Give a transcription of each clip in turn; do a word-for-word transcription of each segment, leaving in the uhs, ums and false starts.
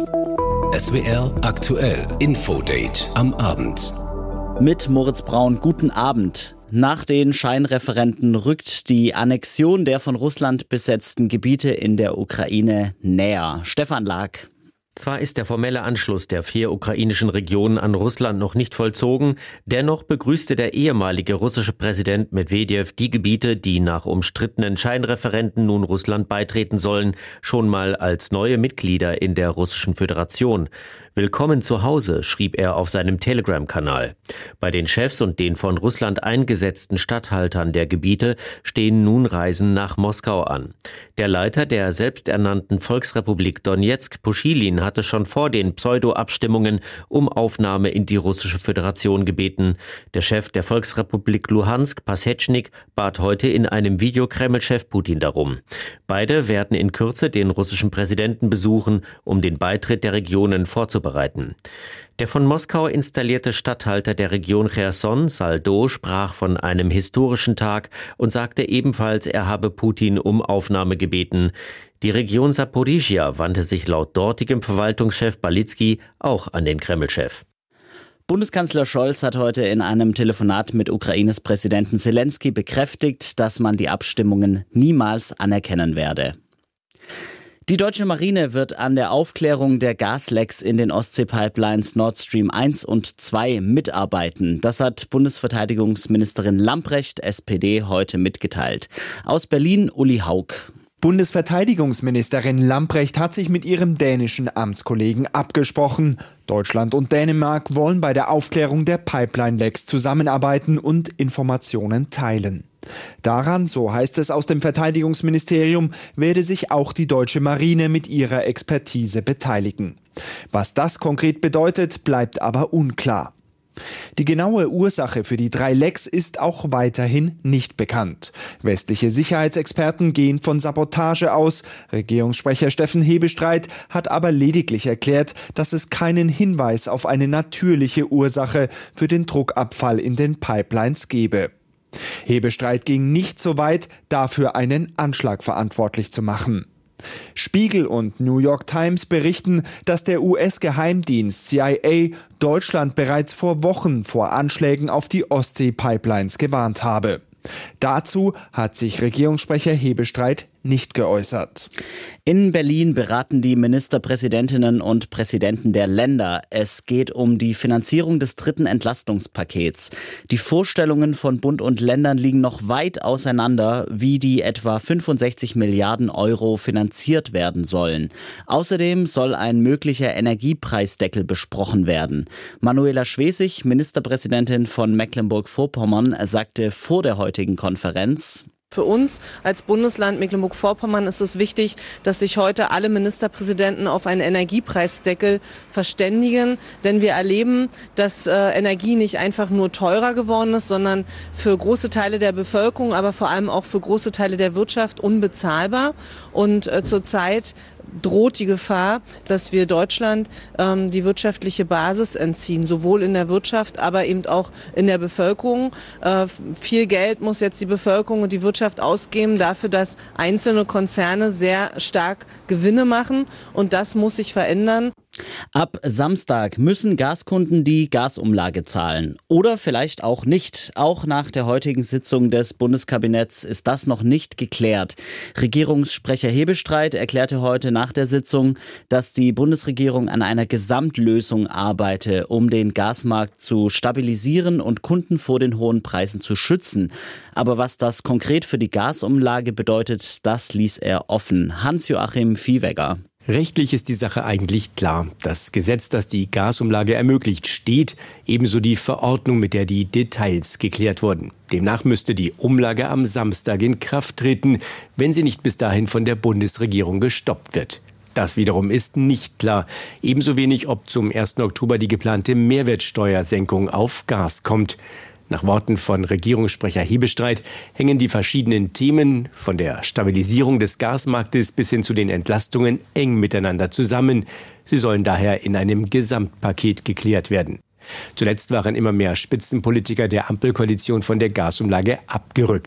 S W R aktuell Infodate am Abend. Mit Moritz Braun, guten Abend. Nach den Scheinreferenden rückt die Annexion der von Russland besetzten Gebiete in der Ukraine näher. Stefan Lag. Zwar ist der formelle Anschluss der vier ukrainischen Regionen an Russland noch nicht vollzogen, dennoch begrüßte der ehemalige russische Präsident Medwedew die Gebiete, die nach umstrittenen Scheinreferenden nun Russland beitreten sollen, schon mal als neue Mitglieder in der Russischen Föderation. Willkommen zu Hause, schrieb er auf seinem Telegram-Kanal. Bei den Chefs und den von Russland eingesetzten Statthaltern der Gebiete stehen nun Reisen nach Moskau an. Der Leiter der selbsternannten Volksrepublik Donezk, Puschilin, hatte schon vor den Pseudo-Abstimmungen um Aufnahme in die Russische Föderation gebeten. Der Chef der Volksrepublik Luhansk, Pasechnik, bat heute in einem Video Kreml-Chef Putin darum. Beide werden in Kürze den russischen Präsidenten besuchen, um den Beitritt der Regionen vorzubereiten. Der von Moskau installierte Statthalter der Region Cherson, Saldo, sprach von einem historischen Tag und sagte ebenfalls, er habe Putin um Aufnahme gebeten. Die Region Saporischschja wandte sich laut dortigem Verwaltungschef Balitzky auch an den Kreml-Chef. Bundeskanzler Scholz hat heute in einem Telefonat mit Ukraines Präsidenten Selenskyj bekräftigt, dass man die Abstimmungen niemals anerkennen werde. Die deutsche Marine wird an der Aufklärung der Gaslecks in den Ostsee-Pipelines Nord Stream eins und zwei mitarbeiten. Das hat Bundesverteidigungsministerin Lambrecht, S P D, heute mitgeteilt. Aus Berlin, Uli Haug. Bundesverteidigungsministerin Lambrecht hat sich mit ihrem dänischen Amtskollegen abgesprochen. Deutschland und Dänemark wollen bei der Aufklärung der Pipeline-Lecks zusammenarbeiten und Informationen teilen. Daran, so heißt es aus dem Verteidigungsministerium, werde sich auch die deutsche Marine mit ihrer Expertise beteiligen. Was das konkret bedeutet, bleibt aber unklar. Die genaue Ursache für die drei Lecks ist auch weiterhin nicht bekannt. Westliche Sicherheitsexperten gehen von Sabotage aus. Regierungssprecher Steffen Hebestreit hat aber lediglich erklärt, dass es keinen Hinweis auf eine natürliche Ursache für den Druckabfall in den Pipelines gebe. Hebestreit ging nicht so weit, dafür einen Anschlag verantwortlich zu machen. Spiegel und New York Times berichten, dass der U S-Geheimdienst C I A Deutschland bereits vor Wochen vor Anschlägen auf die Ostsee-Pipelines gewarnt habe. Dazu hat sich Regierungssprecher Hebestreit nicht geäußert. In Berlin beraten die Ministerpräsidentinnen und Präsidenten der Länder. Es geht um die Finanzierung des dritten Entlastungspakets. Die Vorstellungen von Bund und Ländern liegen noch weit auseinander, wie die etwa fünfundsechzig Milliarden Euro finanziert werden sollen. Außerdem soll ein möglicher Energiepreisdeckel besprochen werden. Manuela Schwesig, Ministerpräsidentin von Mecklenburg-Vorpommern, sagte vor der heutigen Konferenz: Für uns als Bundesland Mecklenburg-Vorpommern ist es wichtig, dass sich heute alle Ministerpräsidenten auf einen Energiepreisdeckel verständigen. Denn wir erleben, dass äh, Energie nicht einfach nur teurer geworden ist, sondern für große Teile der Bevölkerung, aber vor allem auch für große Teile der Wirtschaft unbezahlbar. Und äh, zurzeit droht die Gefahr, dass wir Deutschland ähm, die wirtschaftliche Basis entziehen, sowohl in der Wirtschaft, aber eben auch in der Bevölkerung. Äh, viel Geld muss jetzt die Bevölkerung und die Wirtschaft ausgeben dafür, dass einzelne Konzerne sehr stark Gewinne machen, und das muss sich verändern. Ab Samstag müssen Gaskunden die Gasumlage zahlen. Oder vielleicht auch nicht. Auch nach der heutigen Sitzung des Bundeskabinetts ist das noch nicht geklärt. Regierungssprecher Hebestreit erklärte heute nach der Sitzung, dass die Bundesregierung an einer Gesamtlösung arbeite, um den Gasmarkt zu stabilisieren und Kunden vor den hohen Preisen zu schützen. Aber was das konkret für die Gasumlage bedeutet, das ließ er offen. Hans-Joachim Viehweger. Rechtlich ist die Sache eigentlich klar. Das Gesetz, das die Gasumlage ermöglicht, steht, ebenso die Verordnung, mit der die Details geklärt wurden. Demnach müsste die Umlage am Samstag in Kraft treten, wenn sie nicht bis dahin von der Bundesregierung gestoppt wird. Das wiederum ist nicht klar. Ebenso wenig, ob zum ersten Oktober die geplante Mehrwertsteuersenkung auf Gas kommt. Nach Worten von Regierungssprecher Hebestreit hängen die verschiedenen Themen von der Stabilisierung des Gasmarktes bis hin zu den Entlastungen eng miteinander zusammen. Sie sollen daher in einem Gesamtpaket geklärt werden. Zuletzt waren immer mehr Spitzenpolitiker der Ampelkoalition von der Gasumlage abgerückt.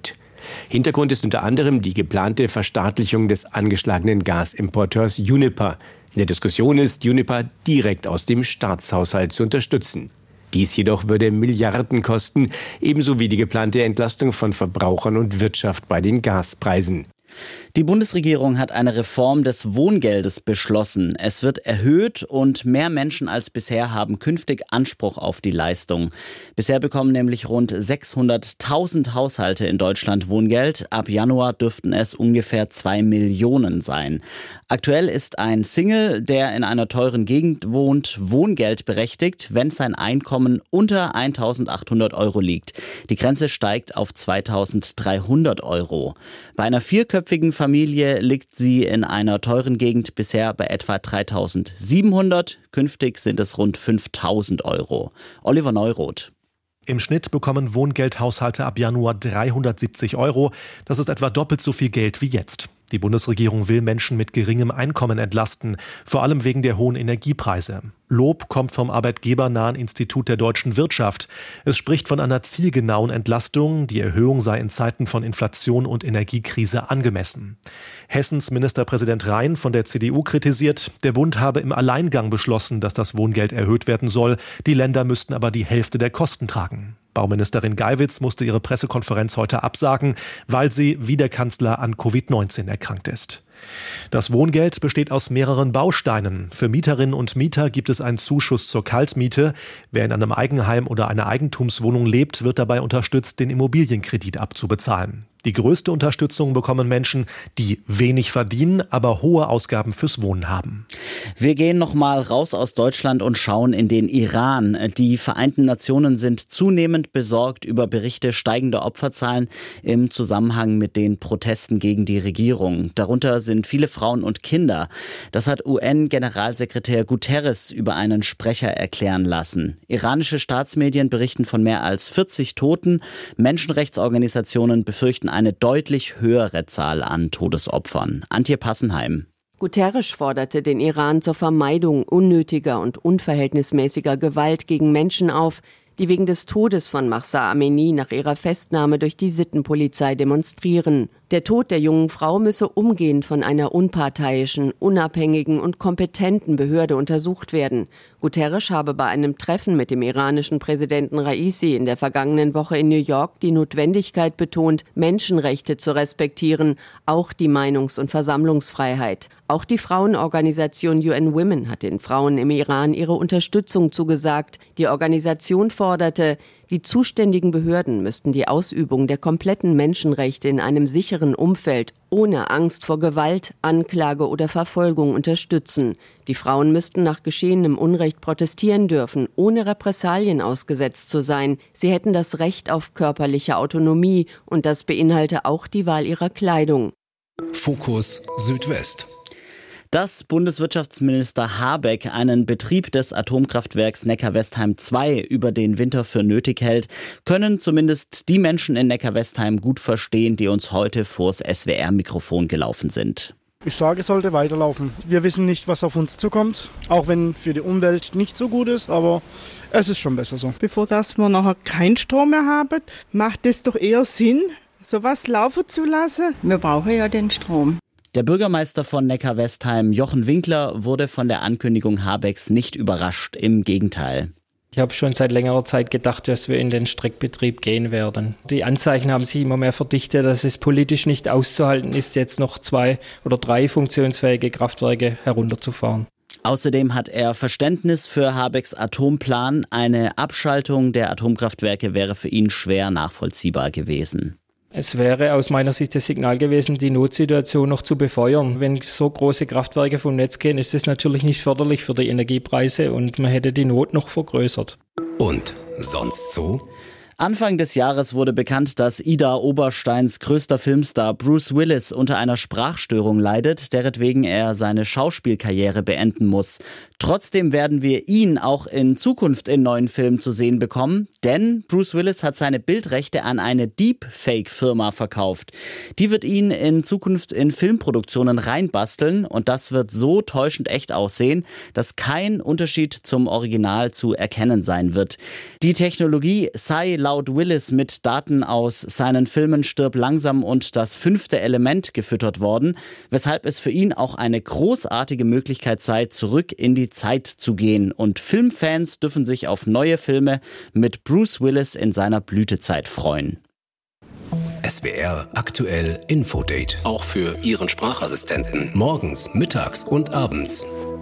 Hintergrund ist unter anderem die geplante Verstaatlichung des angeschlagenen Gasimporteurs Uniper. In der Diskussion ist, Uniper direkt aus dem Staatshaushalt zu unterstützen. Dies jedoch würde Milliarden kosten, ebenso wie die geplante Entlastung von Verbrauchern und Wirtschaft bei den Gaspreisen. Die Bundesregierung hat eine Reform des Wohngeldes beschlossen. Es wird erhöht und mehr Menschen als bisher haben künftig Anspruch auf die Leistung. Bisher bekommen nämlich rund sechshunderttausend Haushalte in Deutschland Wohngeld. Ab Januar dürften es ungefähr zwei Millionen sein. Aktuell ist ein Single, der in einer teuren Gegend wohnt, Wohngeld berechtigt, wenn sein Einkommen unter eintausendachthundert Euro liegt. Die Grenze steigt auf zweitausenddreihundert Euro. Bei einer vierköpfigen Familie liegt sie in einer teuren Gegend bisher bei etwa dreitausendsiebenhundert. Künftig sind es rund fünftausend Euro. Oliver Neuroth. Im Schnitt bekommen Wohngeldhaushalte ab Januar dreihundertsiebzig Euro. Das ist etwa doppelt so viel Geld wie jetzt. Die Bundesregierung will Menschen mit geringem Einkommen entlasten, vor allem wegen der hohen Energiepreise. Lob kommt vom arbeitgebernahen Institut der deutschen Wirtschaft. Es spricht von einer zielgenauen Entlastung. Die Erhöhung sei in Zeiten von Inflation und Energiekrise angemessen. Hessens Ministerpräsident Rhein von der C D U kritisiert, der Bund habe im Alleingang beschlossen, dass das Wohngeld erhöht werden soll. Die Länder müssten aber die Hälfte der Kosten tragen. Bauministerin Geiwitz musste ihre Pressekonferenz heute absagen, weil sie, wie der Kanzler, an Covid neunzehn erkrankt ist. Das Wohngeld besteht aus mehreren Bausteinen. Für Mieterinnen und Mieter gibt es einen Zuschuss zur Kaltmiete. Wer in einem Eigenheim oder einer Eigentumswohnung lebt, wird dabei unterstützt, den Immobilienkredit abzubezahlen. Die größte Unterstützung bekommen Menschen, die wenig verdienen, aber hohe Ausgaben fürs Wohnen haben. Wir gehen noch mal raus aus Deutschland und schauen in den Iran. Die Vereinten Nationen sind zunehmend besorgt über Berichte steigender Opferzahlen im Zusammenhang mit den Protesten gegen die Regierung. Darunter sind viele Frauen und Kinder. Das hat U N-Generalsekretär Guterres über einen Sprecher erklären lassen. Iranische Staatsmedien berichten von mehr als vierzig Toten. Menschenrechtsorganisationen befürchten eine deutlich höhere Zahl an Todesopfern. Antje Passenheim. Guterres forderte den Iran zur Vermeidung unnötiger und unverhältnismäßiger Gewalt gegen Menschen auf, die wegen des Todes von Mahsa Amini nach ihrer Festnahme durch die Sittenpolizei demonstrieren. Der Tod der jungen Frau müsse umgehend von einer unparteiischen, unabhängigen und kompetenten Behörde untersucht werden. Guterres habe bei einem Treffen mit dem iranischen Präsidenten Raisi in der vergangenen Woche in New York die Notwendigkeit betont, Menschenrechte zu respektieren, auch die Meinungs- und Versammlungsfreiheit. Auch die Frauenorganisation U N Women hat den Frauen im Iran ihre Unterstützung zugesagt. Die Organisation forderte, die zuständigen Behörden müssten die Ausübung der kompletten Menschenrechte in einem sicheren Umfeld ohne Angst vor Gewalt, Anklage oder Verfolgung unterstützen. Die Frauen müssten nach geschehenem Unrecht protestieren dürfen, ohne Repressalien ausgesetzt zu sein. Sie hätten das Recht auf körperliche Autonomie und das beinhalte auch die Wahl ihrer Kleidung. Fokus Südwest. Dass Bundeswirtschaftsminister Habeck einen Betrieb des Atomkraftwerks Neckar-Westheim zwei über den Winter für nötig hält, können zumindest die Menschen in Neckar-Westheim gut verstehen, die uns heute vors S W R-Mikrofon gelaufen sind. Ich sage, es sollte weiterlaufen. Wir wissen nicht, was auf uns zukommt, auch wenn für die Umwelt nicht so gut ist, aber es ist schon besser so. Bevor dass wir nachher keinen Strom mehr haben, macht es doch eher Sinn, sowas laufen zu lassen. Wir brauchen ja den Strom. Der Bürgermeister von Neckar-Westheim, Jochen Winkler, wurde von der Ankündigung Habecks nicht überrascht. Im Gegenteil. Ich habe schon seit längerer Zeit gedacht, dass wir in den Streckbetrieb gehen werden. Die Anzeichen haben sich immer mehr verdichtet, dass es politisch nicht auszuhalten ist, jetzt noch zwei oder drei funktionsfähige Kraftwerke herunterzufahren. Außerdem hat er Verständnis für Habecks Atomplan. Eine Abschaltung der Atomkraftwerke wäre für ihn schwer nachvollziehbar gewesen. Es wäre aus meiner Sicht das Signal gewesen, die Notsituation noch zu befeuern. Wenn so große Kraftwerke vom Netz gehen, ist das natürlich nicht förderlich für die Energiepreise und man hätte die Not noch vergrößert. Und sonst so? Anfang des Jahres wurde bekannt, dass Ida Obersteins größter Filmstar Bruce Willis unter einer Sprachstörung leidet, deretwegen er seine Schauspielkarriere beenden muss. Trotzdem werden wir ihn auch in Zukunft in neuen Filmen zu sehen bekommen, denn Bruce Willis hat seine Bildrechte an eine Deepfake-Firma verkauft. Die wird ihn in Zukunft in Filmproduktionen reinbasteln und das wird so täuschend echt aussehen, dass kein Unterschied zum Original zu erkennen sein wird. Die Technologie sei laut Willis mit Daten aus seinen Filmen Stirb langsam und Das fünfte Element gefüttert worden, weshalb es für ihn auch eine großartige Möglichkeit sei, zurück in die Zeit zu gehen. Und Filmfans dürfen sich auf neue Filme mit Bruce Willis in seiner Blütezeit freuen. S W R aktuell Infodate. Auch für Ihren Sprachassistenten. Morgens, mittags und abends.